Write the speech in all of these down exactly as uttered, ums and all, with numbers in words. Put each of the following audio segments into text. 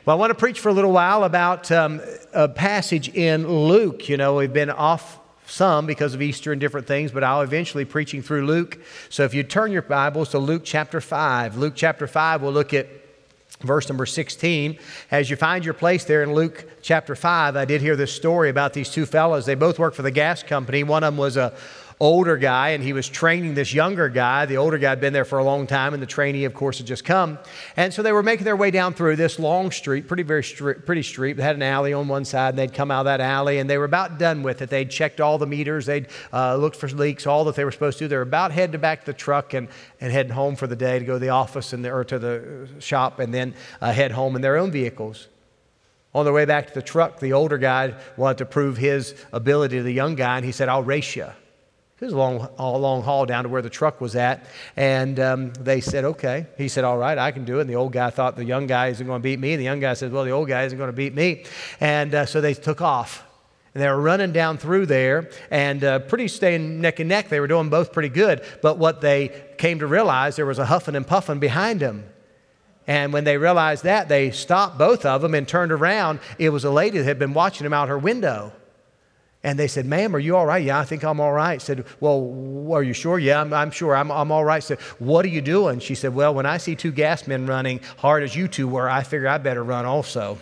Well, I want to preach for a little while about um, a passage in Luke. You know, we've been off some because of Easter and different things, but I'll eventually preaching through Luke. So if you turn your Bibles to Luke chapter five. Luke chapter five, we'll look at verse number sixteen. As you find your place there in Luke chapter five, I did hear this story about these two fellows. They both worked for the gas company. One of them was a older guy, and he was training this younger guy. The older guy had been there for a long time, and the trainee, of course, had just come. And so they were making their way down through this long street, pretty very stri- pretty street. They had an alley on one side, and they'd come out of that alley, and they were about done with it. They'd checked all the meters. They'd uh, looked for leaks, all that they were supposed to do. They were about heading back to the truck and, and heading home for the day to go to the office and the, or to the shop, and then uh, head home in their own vehicles. On their way back to the truck, the older guy wanted to prove his ability to the young guy, and he said, "I'll race you." It was a long, a long haul down to where the truck was at. And um, they said, okay. He said, all right, I can do it. And the old guy thought the young guy isn't going to beat me. And the young guy said, well, the old guy isn't going to beat me. And uh, so they took off. And they were running down through there and uh, pretty staying neck and neck. They were doing both pretty good. But what they came to realize, there was a huffing and puffing behind them. And when they realized that, they stopped both of them and turned around. It was a lady that had been watching them out her window. And they said, "Ma'am, are you all right?" "Yeah, I think I'm all right." Said, "Well, are you sure?" "Yeah, I'm, I'm sure. I'm, I'm all right." Said, "What are you doing?" She said, "Well, when I see two gas men running hard as you two were, I figure I better run also."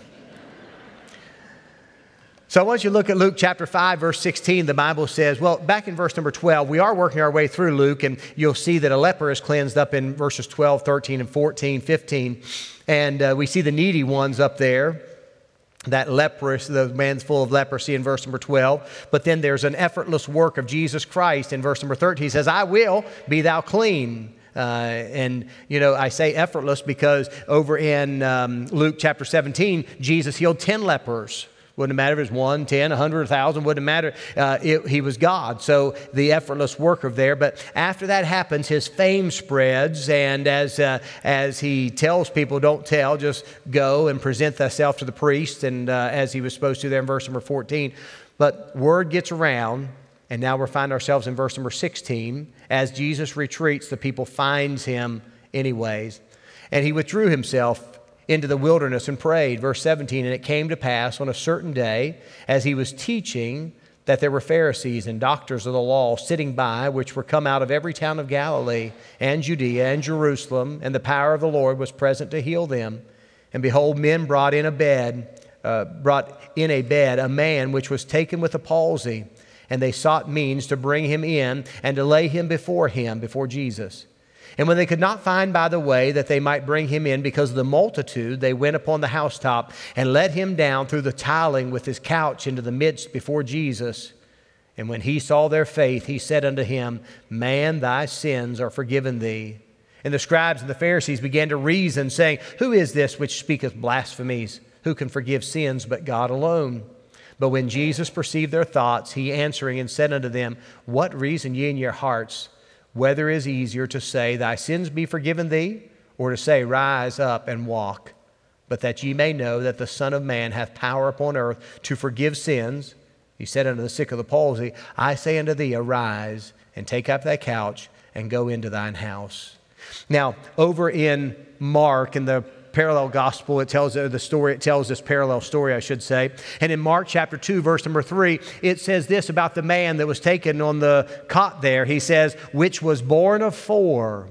So once you look at Luke chapter five, verse sixteen, the Bible says, well, back in verse number twelve, we are working our way through Luke, and you'll see that a leper is cleansed up in verses twelve, thirteen, and fourteen, fifteen. And uh, we see the needy ones up there. That leprous, the man's full of leprosy in verse number twelve. But then there's an effortless work of Jesus Christ in verse number thirteen. He says, "I will, be thou clean." Uh, and, you know, I say effortless because over in um, Luke chapter seventeen, Jesus healed ten lepers. Wouldn't matter if it was one, ten, a hundred, a thousand, wouldn't matter. Uh, it, he was God. So the effortless work of there. But after that happens, his fame spreads. And as uh, as he tells people, don't tell, just go and present thyself to the priest. And uh, as he was supposed to there in verse number fourteen. But word gets around. And now we find ourselves in verse number sixteen. As Jesus retreats, the people finds him anyways. And he withdrew himself into the wilderness and prayed. Verse seventeen, and it came to pass on a certain day, as he was teaching, that there were Pharisees and doctors of the law sitting by, which were come out of every town of Galilee and Judea and Jerusalem, and the power of the Lord was present to heal them. And behold, men brought in a bed, uh, brought in a bed a man which was taken with a palsy, and they sought means to bring him in and to lay him before him, before Jesus. And when they could not find by the way that they might bring him in because of the multitude, they went upon the housetop and let him down through the tiling with his couch into the midst before Jesus. And when he saw their faith, he said unto him, "Man, thy sins are forgiven thee." And the scribes and the Pharisees began to reason, saying, "Who is this which speaketh blasphemies? Who can forgive sins but God alone?" But when Jesus perceived their thoughts, he answering and said unto them, "What reason ye in your hearts? Whether it is easier to say, Thy sins be forgiven thee, or to say, Rise up and walk. But that ye may know that the Son of Man hath power upon earth to forgive sins." He said unto the sick of the palsy, "I say unto thee, arise, and take up thy couch, and go into thine house." Now, over in Mark, in the parallel gospel, it tells the story, it tells this parallel story, I should say. And in Mark chapter two, verse number three, it says this about the man that was taken on the cot there. He says, which was born of four.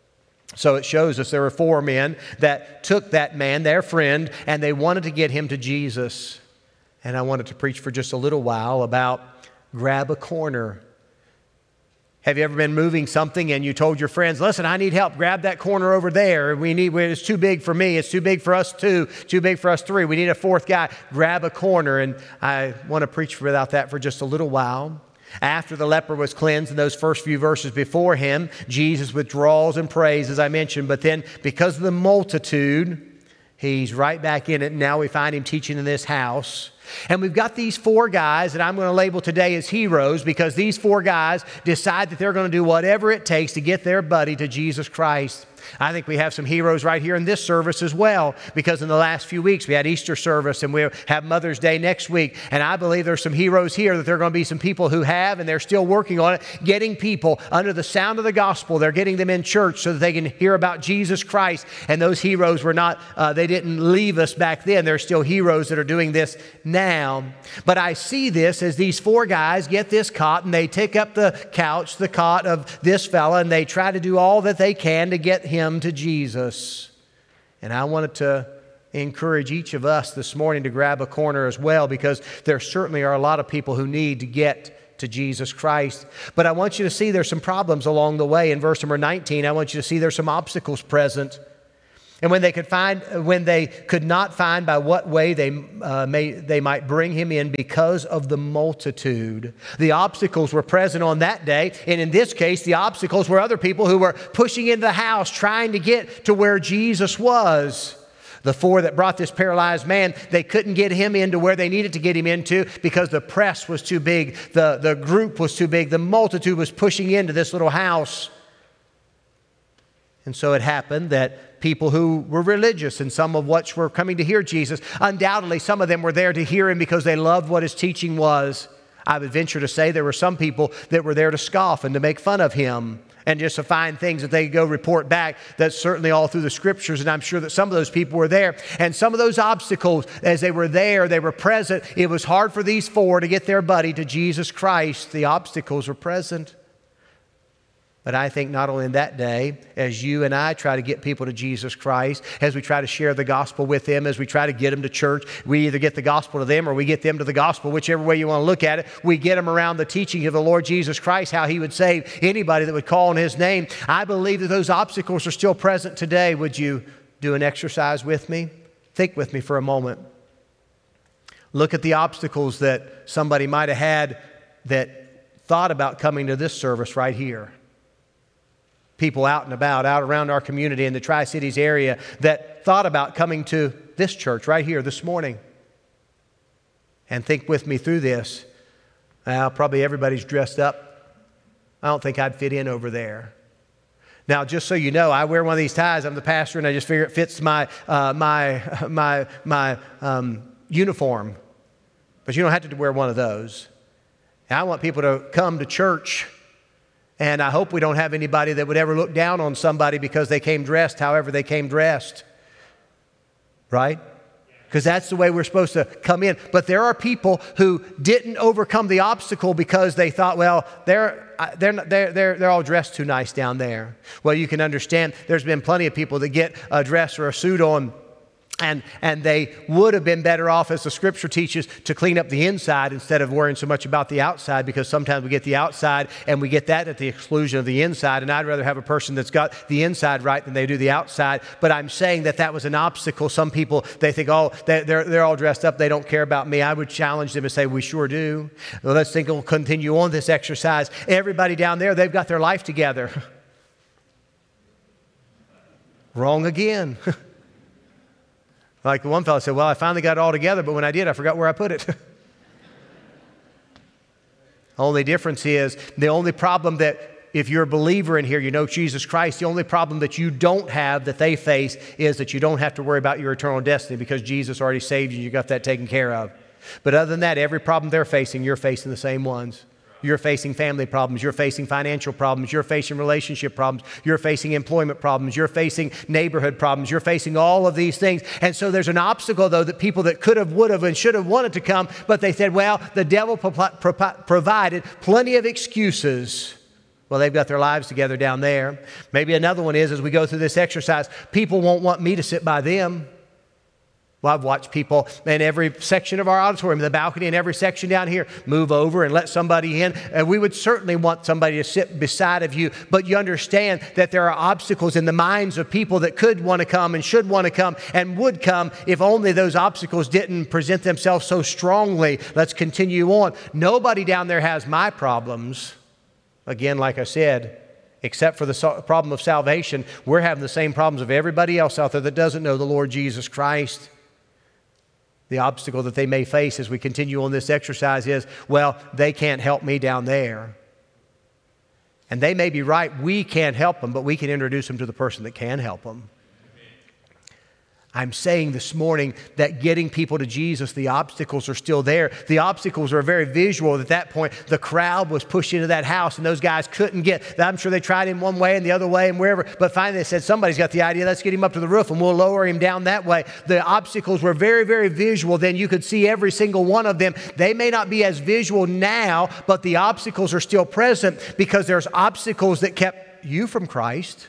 So it shows us there were four men that took that man, their friend, and they wanted to get him to Jesus. And I wanted to preach for just a little while about grab a corner. Have you ever been moving something and you told your friends, "Listen, I need help. Grab that corner over there. We need, it's too big for me. It's too big for us two. Too big for us three. We need a fourth guy. Grab a corner." And I want to preach about that for just a little while. After the leper was cleansed in those first few verses before him, Jesus withdraws and prays, as I mentioned. But then because of the multitude, he's right back in it. And now we find him teaching in this house. And we've got these four guys that I'm going to label today as heroes, because these four guys decide that they're going to do whatever it takes to get their buddy to Jesus Christ. I think we have some heroes right here in this service as well, because in the last few weeks we had Easter service and we have Mother's Day next week. And I believe there's some heroes here, that there are going to be some people who have, and they're still working on it, getting people under the sound of the gospel. They're getting them in church so that they can hear about Jesus Christ. And those heroes were not, uh, they didn't leave us back then. They're still heroes that are doing this now. But I see this as these four guys get this cot and they take up the couch, the cot of this fella, and they try to do all that they can to get him to Jesus. And I wanted to encourage each of us this morning to grab a corner as well, because there certainly are a lot of people who need to get to Jesus Christ. But I want you to see there's some problems along the way. In verse number nineteen, I want you to see there's some obstacles present. And when they could find, when they could not find by what way they uh, may they might bring him in because of the multitude. The obstacles were present on that day, and in this case, the obstacles were other people who were pushing into the house, trying to get to where Jesus was. The four that brought this paralyzed man, they couldn't get him into where they needed to get him into because the press was too big, the, the group was too big, the multitude was pushing into this little house. And so it happened that people who were religious and some of which were coming to hear Jesus, undoubtedly some of them were there to hear him because they loved what his teaching was. I would venture to say there were some people that were there to scoff and to make fun of him and just to find things that they could go report back. That's certainly all through the scriptures, and I'm sure that some of those people were there. And some of those obstacles, as they were there, they were present. It was hard for these four to get their buddy to Jesus Christ. The obstacles were present. But I think not only in that day, as you and I try to get people to Jesus Christ, as we try to share the gospel with them, as we try to get them to church, we either get the gospel to them or we get them to the gospel, whichever way you want to look at it. We get them around the teaching of the Lord Jesus Christ, how he would save anybody that would call on his name. I believe that those obstacles are still present today. Would you do an exercise with me? Think with me for a moment. Look at the obstacles that somebody might have had that thought about coming to this service right here. People out and about, out around our community in the Tri-Cities area that thought about coming to this church right here this morning. And think with me through this. Well, probably everybody's dressed up. I don't think I'd fit in over there. Now, just so you know, I wear one of these ties. I'm the pastor, and I just figure it fits my uh, my my my um, uniform. But you don't have to wear one of those. And I want people to come to church. And I hope we don't have anybody that would ever look down on somebody because they came dressed however they came dressed. Right? Because that's the way we're supposed to come in. But there are people who didn't overcome the obstacle because they thought, well, they're, they're, they're, they're, they're all dressed too nice down there. Well, you can understand there's been plenty of people that get a dress or a suit on, And, and they would have been better off, as the scripture teaches, to clean up the inside instead of worrying so much about the outside, because sometimes we get the outside and we get that at the exclusion of the inside. And I'd rather have a person that's got the inside right than they do the outside. But I'm saying that that was an obstacle. Some people, they think, oh, they're, they're all dressed up. They don't care about me. I would challenge them and say, we sure do. Well, let's think we'll continue on this exercise. Everybody down there, they've got their life together. Wrong again. Like the one fellow said, well, I finally got it all together, but when I did, I forgot where I put it. Only difference is, the only problem that, if you're a believer in here, you know Jesus Christ, the only problem that you don't have that they face is that you don't have to worry about your eternal destiny because Jesus already saved you. You got that taken care of. But other than that, every problem they're facing, you're facing the same ones. You're facing family problems. You're facing financial problems. You're facing relationship problems. You're facing employment problems. You're facing neighborhood problems. You're facing all of these things. And so there's an obstacle, though, that people that could have, would have, and should have wanted to come, but they said, well, the devil pro- pro- provided plenty of excuses. Well, they've got their lives together down there. Maybe another one is, as we go through this exercise, people won't want me to sit by them. Well, I've watched people in every section of our auditorium, the balcony in every section down here, move over and let somebody in. And we would certainly want somebody to sit beside of you. But you understand that there are obstacles in the minds of people that could want to come and should want to come and would come if only those obstacles didn't present themselves so strongly. Let's continue on. Nobody down there has my problems. Again, like I said, except for the problem of salvation, we're having the same problems of everybody else out there that doesn't know the Lord Jesus Christ. The obstacle that they may face as we continue on this exercise is, well, they can't help me down there. And they may be right, we can't help them, but we can introduce them to the person that can help them. I'm saying this morning that getting people to Jesus, the obstacles are still there. The obstacles are very visual. At that point, the crowd was pushed into that house and those guys couldn't get. I'm sure they tried him one way and the other way and wherever, but finally they said, somebody's got the idea, let's get him up to the roof and we'll lower him down that way. The obstacles were very, very visual. Then you could see every single one of them. They may not be as visual now, but the obstacles are still present because there's obstacles that kept you from Christ.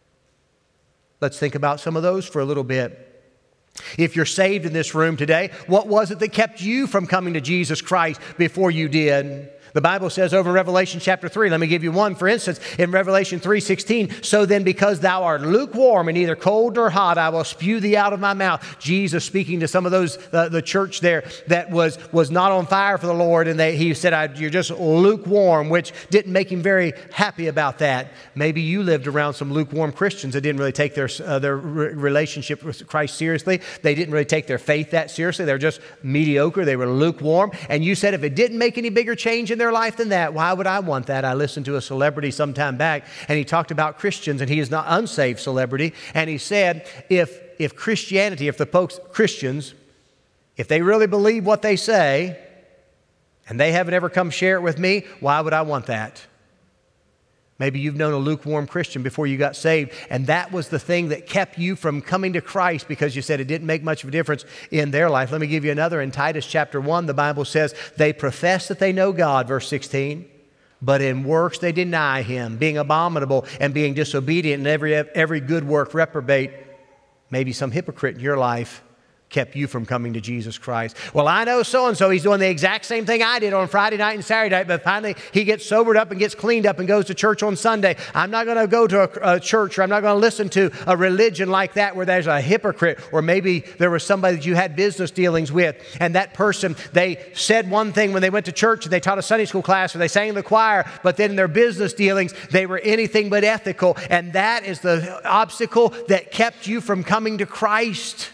Let's think about some of those for a little bit. If you're saved in this room today, what was it that kept you from coming to Jesus Christ before you did? The Bible says over in Revelation chapter three, let me give you one, for instance, in Revelation three sixteen, so then because thou art lukewarm and neither cold nor hot, I will spew thee out of my mouth. Jesus speaking to some of those, uh, the church there that was, was not on fire for the Lord, and they, he said, I, you're just lukewarm, which didn't make him very happy about that. Maybe you lived around some lukewarm Christians that didn't really take their, uh, their re- relationship with Christ seriously. They didn't really take their faith that seriously. They were just mediocre. They were lukewarm. And you said if it didn't make any bigger change in their life than that, why would I want that? I listened to a celebrity some time back, and he talked about Christians, and he is not unsaved celebrity, and he said, if if Christianity, if the folks, Christians, if they really believe what they say, and they haven't ever come share it with me, why would I want that? Maybe you've known a lukewarm Christian before you got saved, and that was the thing that kept you from coming to Christ because you said it didn't make much of a difference in their life. Let me give you another. In Titus chapter one, the Bible says, they profess that they know God, verse sixteen, but in works they deny Him, being abominable and being disobedient and every, every good work reprobate. Maybe some hypocrite in your life kept you from coming to Jesus Christ. Well, I know so-and-so, he's doing the exact same thing I did on Friday night and Saturday night, but finally he gets sobered up and gets cleaned up and goes to church on Sunday. I'm not going to go to a, a church, or I'm not going to listen to a religion like that where there's a hypocrite, or maybe there was somebody that you had business dealings with, and that person, they said one thing when they went to church and they taught a Sunday school class or they sang in the choir, but then in their business dealings, they were anything but ethical, and that is the obstacle that kept you from coming to Christ.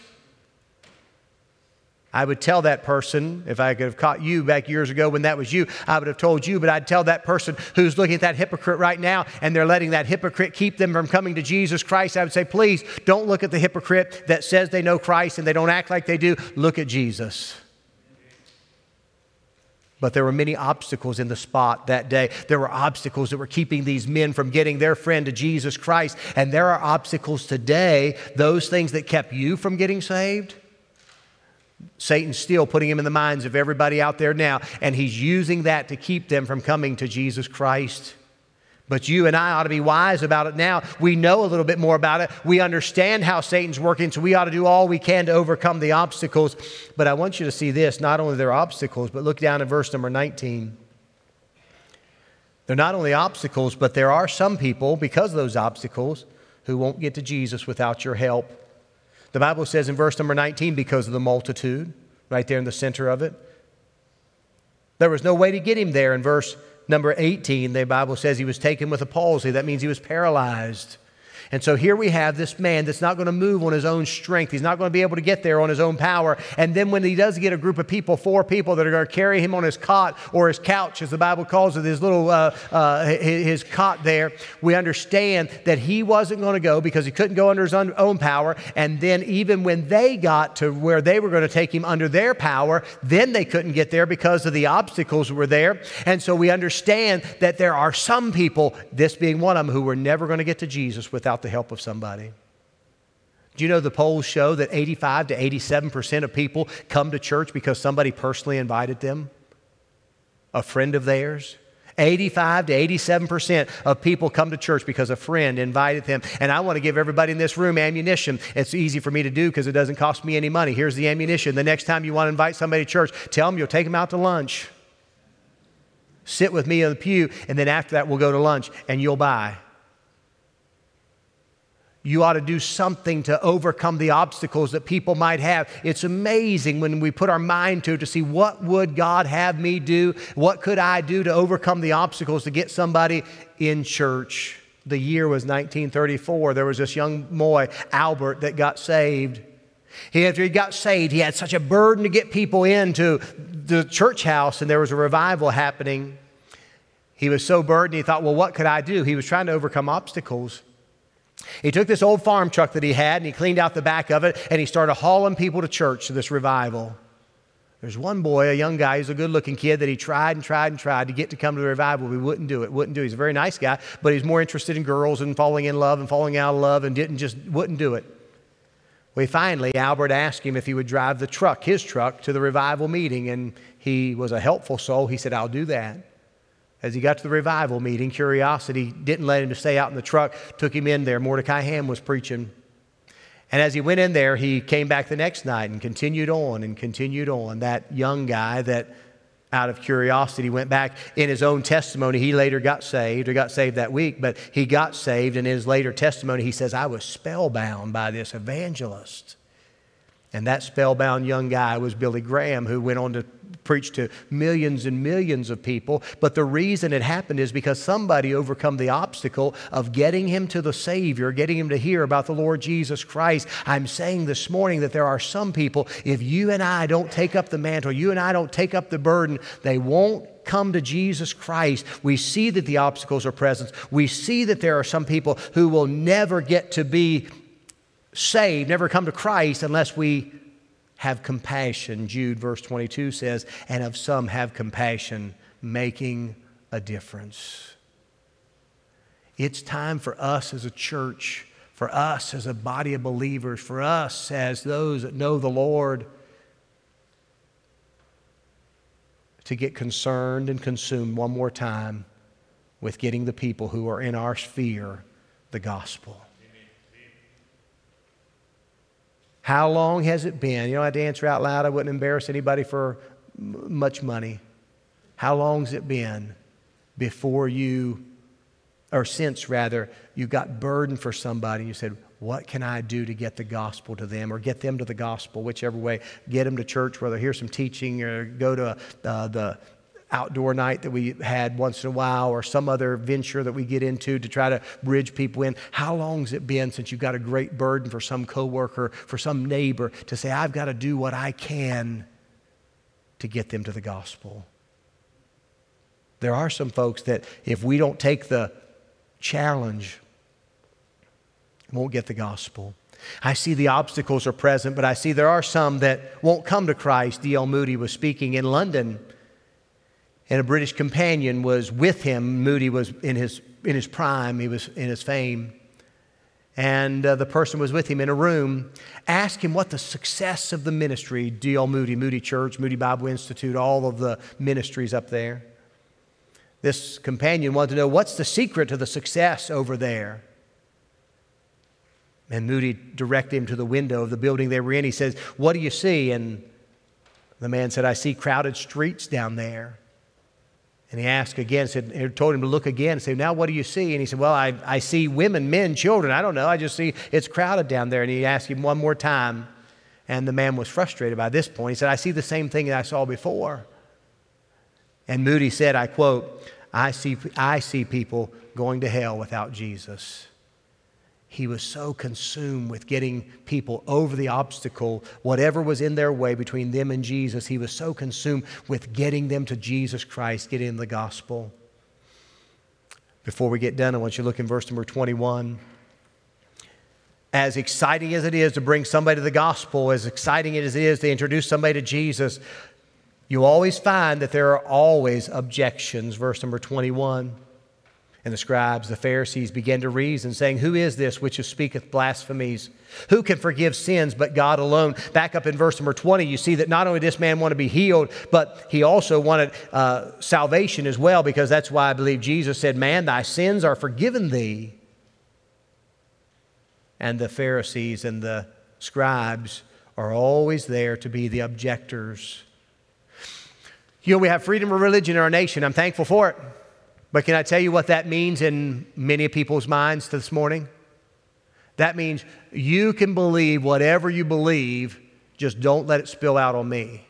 I would tell that person, if I could have caught you back years ago when that was you, I would have told you, but I'd tell that person who's looking at that hypocrite right now and they're letting that hypocrite keep them from coming to Jesus Christ. I would say, please don't look at the hypocrite that says they know Christ and they don't act like they do. Look at Jesus. But there were many obstacles in the spot that day. There were obstacles that were keeping these men from getting their friend to Jesus Christ. And there are obstacles today, those things that kept you from getting saved. Satan's still putting him in the minds of everybody out there now, and he's using that to keep them from coming to Jesus Christ. But you and I ought to be wise about it now. We know a little bit more about it. We understand how Satan's working, so we ought to do all we can to overcome the obstacles. But I want you to see this, not only their obstacles, but look down at verse number nineteen. They're not only obstacles, but there are some people, because of those obstacles, who won't get to Jesus without your help. The Bible says in verse number nineteen, because of the multitude, right there in the center of it. There was no way to get him there. In verse number eighteen, the Bible says he was taken with a palsy. That means he was paralyzed. And so here we have this man that's not going to move on his own strength. He's not going to be able to get there on his own power. And then when he does get a group of people, four people that are going to carry him on his cot or his couch, as the Bible calls it, his little, uh, uh, his, his cot there, we understand that he wasn't going to go because he couldn't go under his own, own power. And then even when they got to where they were going to take him under their power, then they couldn't get there because of the obstacles that were there. And so we understand that there are some people, this being one of them, who were never going to get to Jesus without the help of somebody. Do you know the polls show that eighty-five to eighty-seven percent of people come to church because somebody personally invited them? A friend of theirs? eighty-five to eighty-seven percent of people come to church because a friend invited them. And I want to give everybody in this room ammunition. It's easy for me to do because it doesn't cost me any money. Here's the ammunition. The next time you want to invite somebody to church, tell them you'll take them out to lunch. Sit with me in the pew, and then after that we'll go to lunch and you'll buy. You ought to do something to overcome the obstacles that people might have. It's amazing when we put our mind to it to see what would God have me do? What could I do to overcome the obstacles to get somebody in church? The year was nineteen thirty-four. There was this young boy, Albert, that got saved. He, after he got saved, he had such a burden to get people into the church house, and there was a revival happening. He was so burdened, he thought, well, what could I do? He was trying to overcome obstacles. He took this old farm truck that he had and he cleaned out the back of it and he started hauling people to church to this revival. There's one boy, a young guy, he's a good-looking kid that he tried and tried and tried to get to come to the revival, but he wouldn't do it, wouldn't do it. He's a very nice guy, but he's more interested in girls and falling in love and falling out of love and didn't just, wouldn't do it. Well, finally, Albert asked him if he would drive the truck, his truck, to the revival meeting, and he was a helpful soul. He said, I'll do that. As he got to the revival meeting, curiosity didn't let him to stay out in the truck, took him in there. Mordecai Ham was preaching. And as he went in there, he came back the next night and continued on and continued on. That young guy that, out of curiosity, went back in his own testimony. He later got saved, or got saved that week, but he got saved. And in his later testimony, he says, I was spellbound by this evangelist. And that spellbound young guy was Billy Graham, who went on to preach to millions and millions of people. But the reason it happened is because somebody overcome the obstacle of getting him to the Savior, getting him to hear about the Lord Jesus Christ. I'm saying this morning that there are some people, if you and I don't take up the mantle, you and I don't take up the burden, they won't come to Jesus Christ. We see that the obstacles are present. We see that there are some people who will never get to be saved, never come to Christ unless we have compassion. Jude verse twenty-two says, and of some have compassion, making a difference. It's time for us as a church, for us as a body of believers, for us as those that know the Lord, to get concerned and consumed one more time with getting the people who are in our sphere the gospel. How long has it been? You know, I had to answer out loud. I wouldn't embarrass anybody for m- much money. How long has it been before you, or since rather, you got burdened for somebody and you said, what can I do to get the gospel to them, or get them to the gospel, whichever way, get them to church, whether hear some teaching or go to uh, the outdoor night that we had once in a while, or some other venture that we get into to try to bridge people in. How long has it been since you've got a great burden for some coworker, for some neighbor, to say, I've got to do what I can to get them to the gospel? There are some folks that if we don't take the challenge, won't get the gospel. I see the obstacles are present, but I see there are some that won't come to Christ. D L Moody was speaking in London, and a British companion was with him. Moody was in his in his prime. He was in his fame. And uh, the person was with him in a room, asked him what the success of the ministry, D L Moody, Moody Church, Moody Bible Institute, all of the ministries up there. This companion wanted to know, what's the secret to the success over there? And Moody directed him to the window of the building they were in. He says, what do you see? And the man said, I see crowded streets down there. And he asked again, said, he told him to look again and say, now what do you see? And he said, well, I, I see women, men, children. I don't know. I just see it's crowded down there. And he asked him one more time. And the man was frustrated by this point. He said, I see the same thing that I saw before. And Moody said, I quote, I see, I see people going to hell without Jesus. He was so consumed with getting people over the obstacle, whatever was in their way between them and Jesus. He was so consumed with getting them to Jesus Christ, getting them the gospel. Before we get done, I want you to look in verse number twenty-one. As exciting as it is to bring somebody to the gospel, as exciting as it is to introduce somebody to Jesus, you always find that there are always objections. Verse number twenty-one. And the scribes, the Pharisees, began to reason, saying, who is this which speaketh blasphemies? Who can forgive sins but God alone? Back up in verse number twenty, you see that not only did this man want to be healed, but he also wanted uh, salvation as well, because that's why I believe Jesus said, man, thy sins are forgiven thee. And the Pharisees and the scribes are always there to be the objectors. You know, we have freedom of religion in our nation. I'm thankful for it. But can I tell you what that means in many people's minds this morning? That means you can believe whatever you believe, just don't let it spill out on me.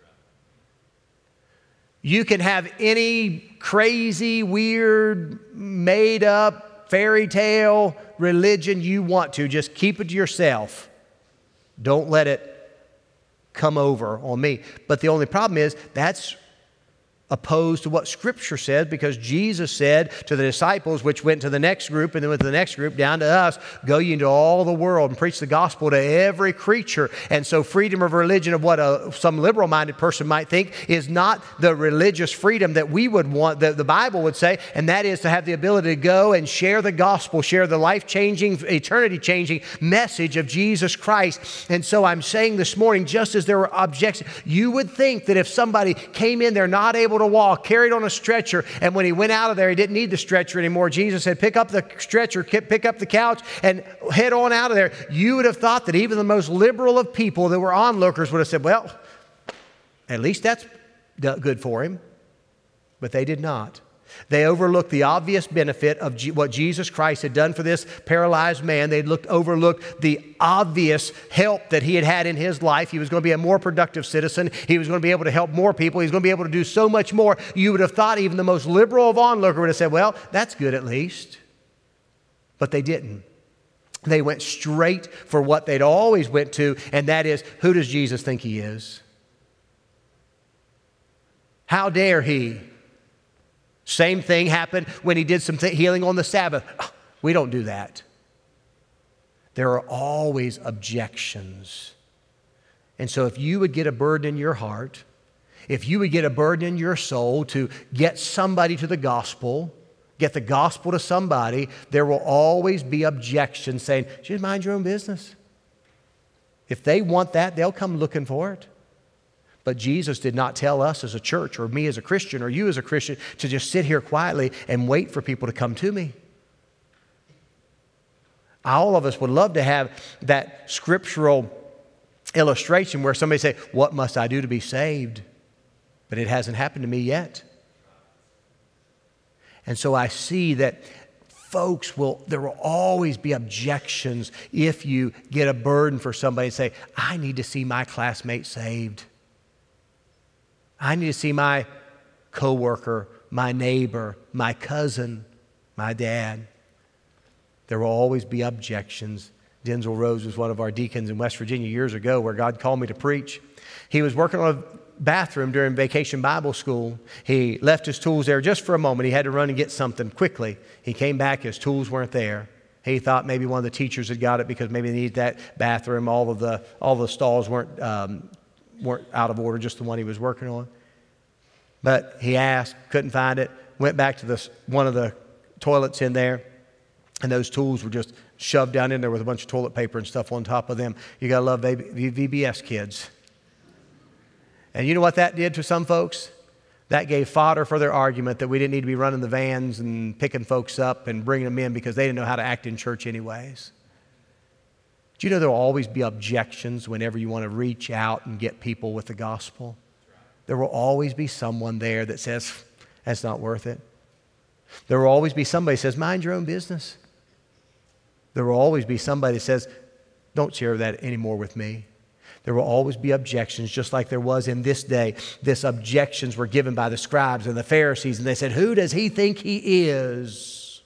You can have any crazy, weird, made up, fairy tale religion you want to. Just keep it to yourself. Don't let it come over on me. But the only problem is that's opposed to what Scripture says, because Jesus said to the disciples, which went to the next group and then went to the next group, down to us, go ye into all the world and preach the gospel to every creature. And so freedom of religion, of what a, some liberal-minded person might think, is not the religious freedom that we would want, that the Bible would say, and that is to have the ability to go and share the gospel, share the life-changing, eternity-changing message of Jesus Christ. And so I'm saying this morning, just as there were objections, you would think that if somebody came in there not able to walk, carried on a stretcher, and when he went out of there, he didn't need the stretcher anymore. Jesus said, pick up the stretcher, pick up the couch, and head on out of there. You would have thought that even the most liberal of people that were onlookers would have said, well, at least that's good for him. But they did not. They overlooked the obvious benefit of G- what Jesus Christ had done for this paralyzed man. They looked, overlooked the obvious help that he had had in his life. He was going to be a more productive citizen. He was going to be able to help more people. He was going to be able to do so much more. You would have thought even the most liberal of onlookers would have said, well, that's good at least. But they didn't. They went straight for what they'd always went to, and that is, who does Jesus think he is? How dare he? Same thing happened when he did some th- healing on the Sabbath. We don't do that. There are always objections. And so if you would get a burden in your heart, if you would get a burden in your soul to get somebody to the gospel, get the gospel to somebody, there will always be objections saying, just mind your own business. If they want that, they'll come looking for it. But Jesus did not tell us as a church, or me as a Christian, or you as a Christian, to just sit here quietly and wait for people to come to me. All of us would love to have that scriptural illustration where somebody say, what must I do to be saved? But it hasn't happened to me yet. And so I see that folks will, there will always be objections if you get a burden for somebody and say, I need to see my classmate saved. I need to see my coworker, my neighbor, my cousin, my dad. There will always be objections. Denzel Rose was one of our deacons in West Virginia years ago where God called me to preach. He was working on a bathroom during Vacation Bible School. He left his tools there just for a moment. He had to run and get something quickly. He came back, his tools weren't there. He thought maybe one of the teachers had got it because maybe they needed that bathroom. All of the all the stalls weren't um, weren't out of order, just the one he was working on. But he asked, couldn't find it, went back to this, one of the toilets in there, and those tools were just shoved down in there with a bunch of toilet paper and stuff on top of them. You got to love V B S kids. And you know what that did to some folks? That gave fodder for their argument that we didn't need to be running the vans and picking folks up and bringing them in because they didn't know how to act in church anyways. Do you know there will always be objections whenever you want to reach out and get people with the gospel? There will always be someone there that says, that's not worth it. There will always be somebody that says, mind your own business. There will always be somebody that says, don't share that anymore with me. There will always be objections, just like there was in this day. This objections were given by the scribes and the Pharisees, and they said, who does he think he is?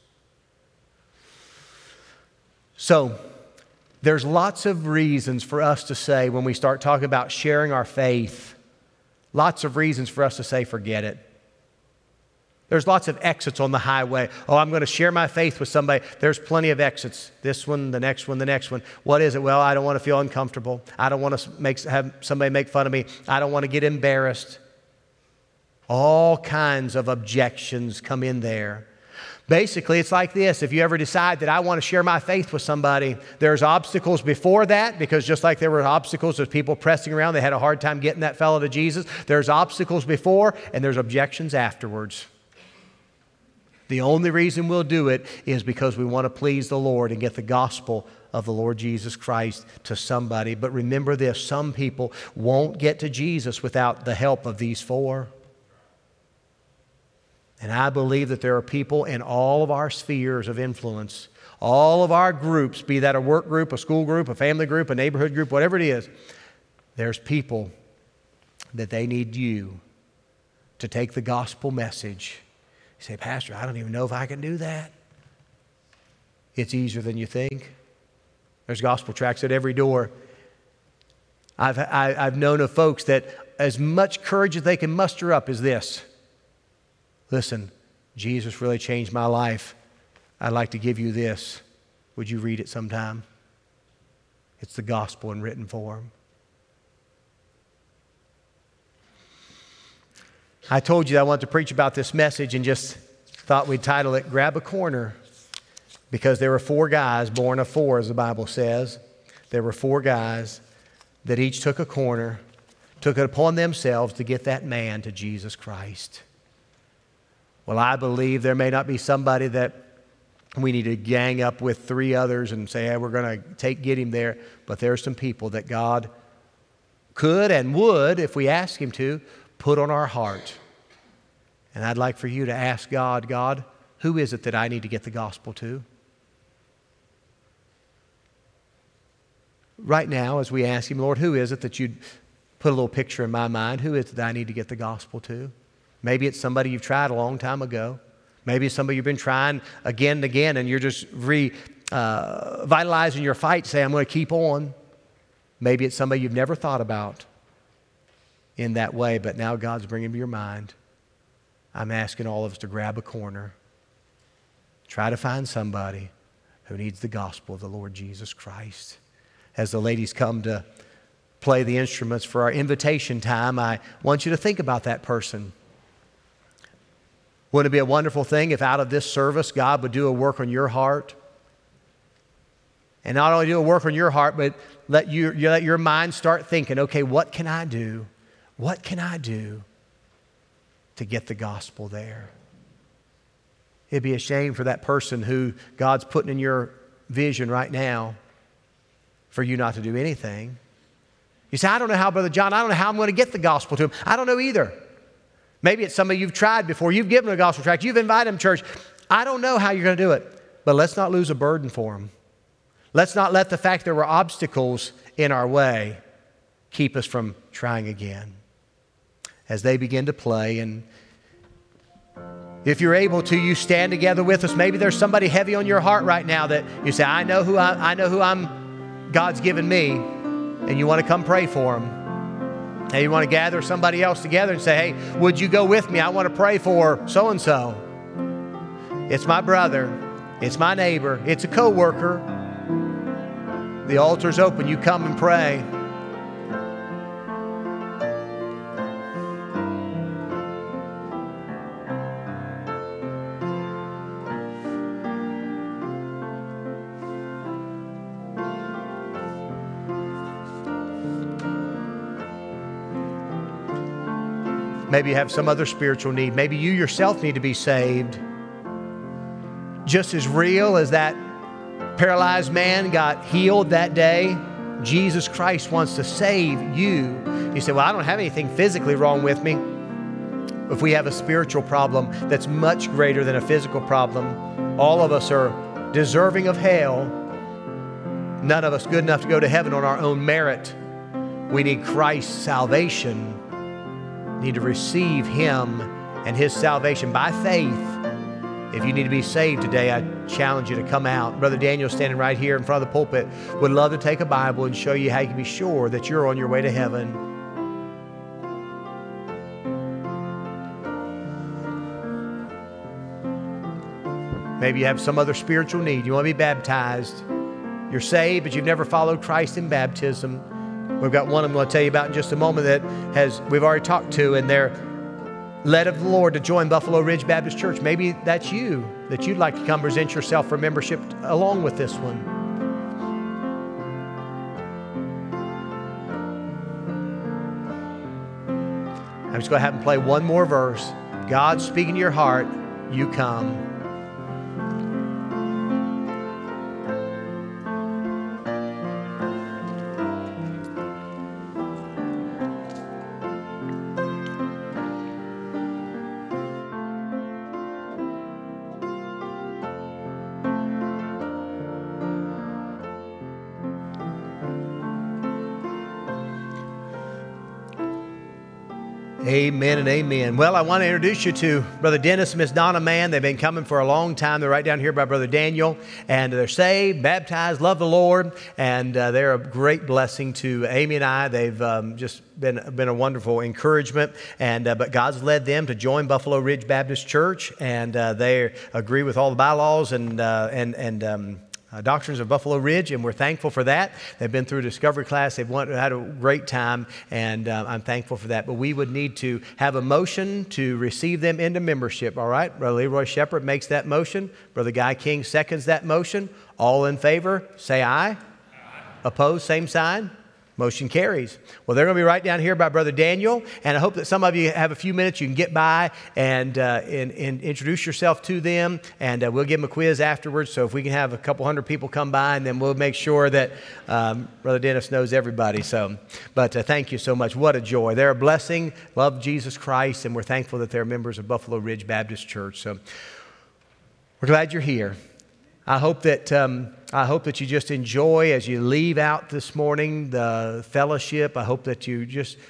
So, there's lots of reasons for us to say when we start talking about sharing our faith, lots of reasons for us to say, forget it. There's lots of exits on the highway. Oh, I'm going to share my faith with somebody. There's plenty of exits. This one, the next one, the next one. What is it? Well, I don't want to feel uncomfortable. I don't want to make, have somebody make fun of me. I don't want to get embarrassed. All kinds of objections come in there. Basically, it's like this. If you ever decide that I want to share my faith with somebody, there's obstacles before that, because just like there were obstacles, there's people pressing around. They had a hard time getting that fellow to Jesus. There's obstacles before, and there's objections afterwards. The only reason we'll do it is because we want to please the Lord and get the gospel of the Lord Jesus Christ to somebody. But remember this, some people won't get to Jesus without the help of these four. And I believe that there are people in all of our spheres of influence, all of our groups, be that a work group, a school group, a family group, a neighborhood group, whatever it is, there's people that they need you to take the gospel message. You say, Pastor, I don't even know if I can do that. It's easier than you think. There's gospel tracts at every door. I've, I, I've known of folks that as much courage as they can muster up is this. listen, Jesus really changed my life. I'd like to give you this. Would you read it sometime? It's the gospel in written form. I told you that I wanted to preach about this message and just thought we'd title it, Grab a Corner, because there were four guys born of four, as the Bible says. There were four guys that each took a corner, took it upon themselves to get that man to Jesus Christ. Well, I believe there may not be somebody that we need to gang up with three others and say, hey, we're going to take get him there. But there are some people that God could and would, if we ask him to, put on our heart. And I'd like for you to ask God, God, who is it that I need to get the gospel to? Right now, as we ask him, Lord, who is it that you'd put a little picture in my mind? Who is it that I need to get the gospel to? Maybe it's somebody you've tried a long time ago. Maybe it's somebody you've been trying again and again, and you're just revitalizing uh, your fight, say, I'm going to keep on. Maybe it's somebody you've never thought about in that way, but now God's bringing to your mind. I'm asking all of us to grab a corner. Try to find somebody who needs the gospel of the Lord Jesus Christ. As the ladies come to play the instruments for our invitation time, I want you to think about that person. Wouldn't it be a wonderful thing if out of this service God would do a work on your heart? And not only do a work on your heart, but let, you, you let your mind start thinking, okay, what can I do? What can I do to get the gospel there? It'd be a shame for that person who God's putting in your vision right now for you not to do anything. You say, I don't know how, Brother John, I don't know how I'm going to get the gospel to him. I don't know either. Maybe it's somebody you've tried before. You've given them a gospel tract. You've invited them to church. I don't know how you're going to do it. But let's not lose a burden for them. Let's not let the fact there were obstacles in our way keep us from trying again. As they begin to play, and if you're able to, you stand together with us. Maybe there's somebody heavy on your heart right now that you say, I know who I, I know who I'm, God's given me, and you want to come pray for them. Hey, you want to gather somebody else together and say, hey, would you go with me? I want to pray for so-and-so. It's my brother. It's my neighbor. It's a coworker. The altar's open. You come and pray. Maybe you have some other spiritual need. Maybe you yourself need to be saved. Just as real as that paralyzed man got healed that day, Jesus Christ wants to save you. You say, well, I don't have anything physically wrong with me. If we have a spiritual problem that's much greater than a physical problem, all of us are deserving of hell. None of us good enough to go to heaven on our own merit. We need Christ's salvation. Need to receive Him and His salvation by faith. If you need to be saved today, I challenge you to come out. Brother Daniel, standing right here in front of the pulpit, would love to take a Bible and show you how you can be sure that you're on your way to heaven. Maybe you have some other spiritual need. You want to be baptized. You're saved, but you've never followed Christ in baptism. We've got one I'm going to tell you about in just a moment that has we've already talked to, and they're led of the Lord to join Buffalo Ridge Baptist Church. Maybe that's you, that you'd like to come present yourself for membership along with this one. I'm just going to have them play one more verse. God's speaking to your heart. You come. Amen and amen. Well, I want to introduce you to Brother Dennis and Miss Donna Mann. They've been coming for a long time. They're right down here by Brother Daniel, and they're saved, baptized, love the Lord, and uh, they're a great blessing to Amy and I. They've um, just been been a wonderful encouragement, and uh, but God's led them to join Buffalo Ridge Baptist Church, and uh, they agree with all the bylaws and uh, and and. Um, Uh, doctrines of Buffalo Ridge, and we're thankful for that. They've been through a discovery class. They've went, had a great time, and uh, I'm thankful for that. But we would need to have a motion to receive them into membership, all right? Brother Leroy Shepherd makes that motion. Brother Guy King seconds that motion. All in favor, say aye. Aye. Opposed, same sign. Motion carries. Well, they're going to be right down here by Brother Daniel, and I hope that some of you have a few minutes. You can get by and, uh, and, and introduce yourself to them, and uh, we'll give them a quiz afterwards. So if we can have a couple hundred people come by, and then we'll make sure that um, Brother Dennis knows everybody. So, but uh, thank you so much. What a joy. They're a blessing, love Jesus Christ, and we're thankful that they're members of Buffalo Ridge Baptist Church. So we're glad you're here. I hope that um, I hope that you just enjoy as you leave out this morning the fellowship. I hope that you just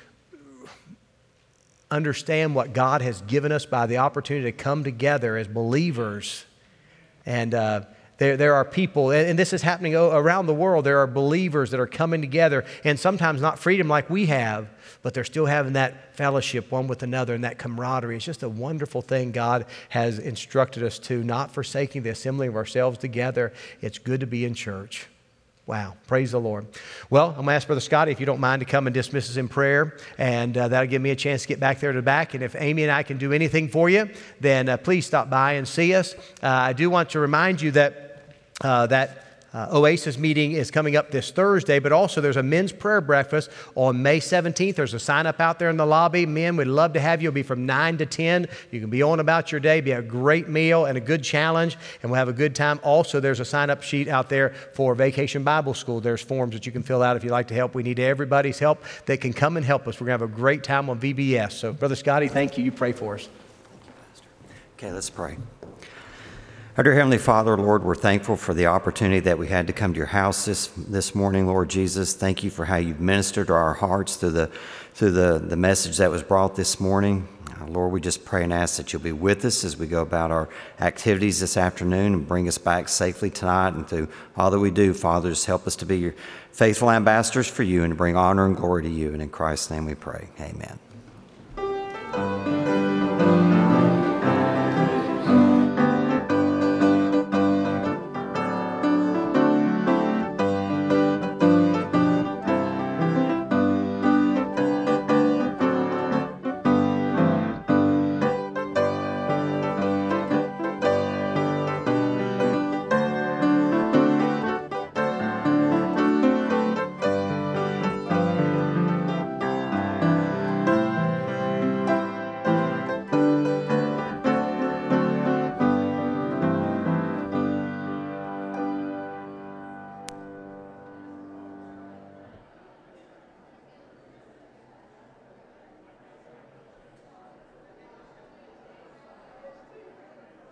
understand what God has given us by the opportunity to come together as believers. And uh, there there are people, and, and this is happening around the world. There are believers that are coming together, and sometimes not freedom like we have, but they're still having that fellowship one with another and that camaraderie. It's just a wonderful thing God has instructed us to, not forsaking the assembling of ourselves together. It's good to be in church. Wow. Praise the Lord. Well, I'm going to ask Brother Scotty if you don't mind to come and dismiss us in prayer, and uh, that'll give me a chance to get back there to the back. And if Amy and I can do anything for you, then uh, please stop by and see us. Uh, I do want to remind you that uh, that Uh, Oasis meeting is coming up this Thursday, but also there's a men's prayer breakfast on May seventeenth. There's a sign up out there in the lobby. Men, we'd love to have you. It'll be from nine to ten. You can be on about your day, be a great meal and a good challenge, and we'll have a good time. Also, there's a sign up sheet out there for Vacation Bible School. There's forms that you can fill out if you'd like to help. We need everybody's help that can come and help us. We're going to have a great time on V B S. So, Brother Scotty, thank you. You pray for us. Thank you, Pastor. Okay, let's pray. Our dear Heavenly Father, Lord, we're thankful for the opportunity that we had to come to your house this this morning, Lord Jesus. Thank you for how you've ministered to our hearts through the through the, the message that was brought this morning. Uh, Lord, we just pray and ask that you'll be with us as we go about our activities this afternoon and bring us back safely tonight. And through all that we do, Father, just help us to be your faithful ambassadors for you and to bring honor and glory to you. And in Christ's name we pray. Amen.